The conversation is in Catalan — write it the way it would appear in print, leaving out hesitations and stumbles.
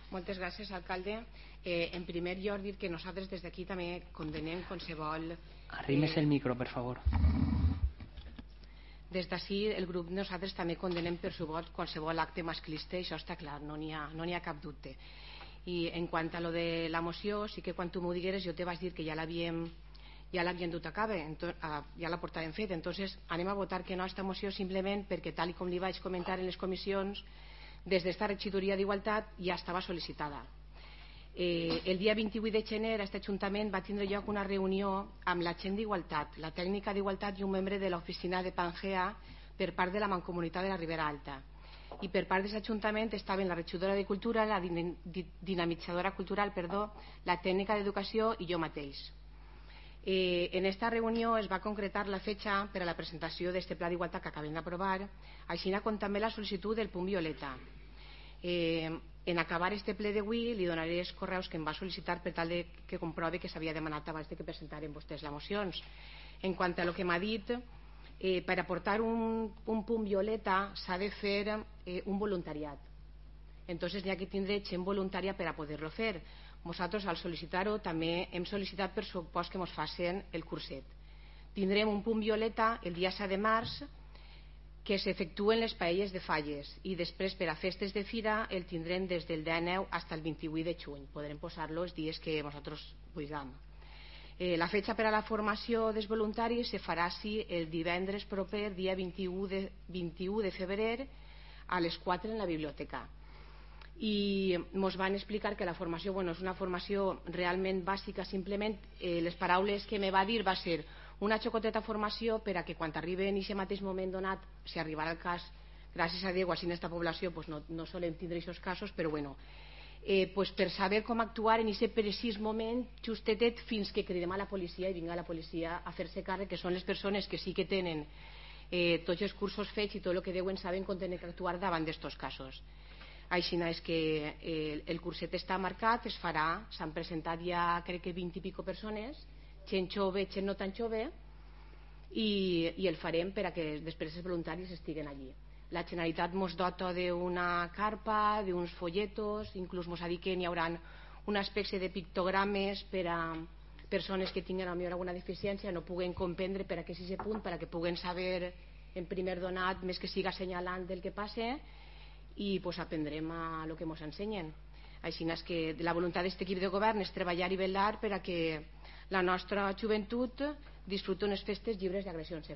Moltes gràcies, alcalde. En primer lloc, dir que nosaltres des d'aquí també condenem qualsevol... Arrimes el micro, per favor. Des d'ací, el grup nosaltres també condenem per su vot qualsevol acte masclista, i això està clar, no n'hi ha cap dubte. I en quant a lo de la moció, sí que quan tu m'ho digueres jo te vaig dir que ja l'havíem dut a cabo, ja la portàvem fet. Entonces anem a votar que no a esta moció simplement perquè, tal com li vaig comentar en les comissions, des d'esta regidoria d'Igualtat ja estava sol·licitada. El dia 28 de gener a aquest Ajuntament va tindre lloc una reunió amb la gent d'Igualtat, la tècnica d'Igualtat i un membre de l'oficina de Pangea per part de la Mancomunitat de la Ribera Alta. I per part d'aquest Ajuntament estaven la regidora de Cultura, la dinamitzadora cultural, la tècnica d'Educació i jo mateix. En esta reunió es va concretar la fecha per a la presentació d'aquest pla d'igualtat que acabem d'aprovar, així com també la sol·licitud del punt violeta. En acabar este ple d'avui li donaré els correus que em va sol·licitar per tal que comprove que s'havia demanat abans que presentaren vostès les mocions. En quant a lo que m'ha dit, per aportar un punt violeta s'ha de fer un voluntariat. Entonces n'hi ha que tindre gent voluntària per a poder-lo fer. Nosaltres, al sol·licitar-ho, també hem sol·licitat per supost que ens facin el curset. Tindrem un punt violeta el dia 7 de març que s'efectuen les paelles de falles, i després per a festes de fira el tindrem des del 19 fins al 28 de juny. Podrem posar-lo els dies que nosaltres vulguem. La fecha per a la formació dels voluntaris se farà el divendres proper, dia 21 de febrer, a les 4 en la biblioteca. I ens van explicar que la formació és una formació realment bàsica. Simplement les paraules que me va dir va ser una xocoteta formació per a que quan arribi en aquest mateix moment donat, si arribarà el cas, gràcies a Déu, així en aquesta població no solem tindre aquests casos, però per saber com actuar en aquest precís moment justetet fins que cridem a la policia i vinga la policia a fer-se càrrec, que són les persones que sí que tenen tots els cursos fets i tot el que deuen saber com tenen que actuar davant d'aquests casos. Així és que el curset està marcat, es farà, s'han presentat ja crec que 20 i pico persones, gent jove, gent no tan jove, i el farem per a que després els voluntaris estiguen allí. La Generalitat ens dota d'una carpa, d'uns folletos, inclús ens ha dit que n'hi haurà una espècie de pictogrames per a persones que tinguin alguna deficiència, no puguen comprendre per a què és aquest punt, per a que puguen saber en primer donat, més que siga assenyalant del que passa, i aprendrem el que ens ensenyen. Així és que la voluntat d'aquest equip de govern és treballar i vetllar per a que la nostra joventut disfruti unes festes lliures d'agressions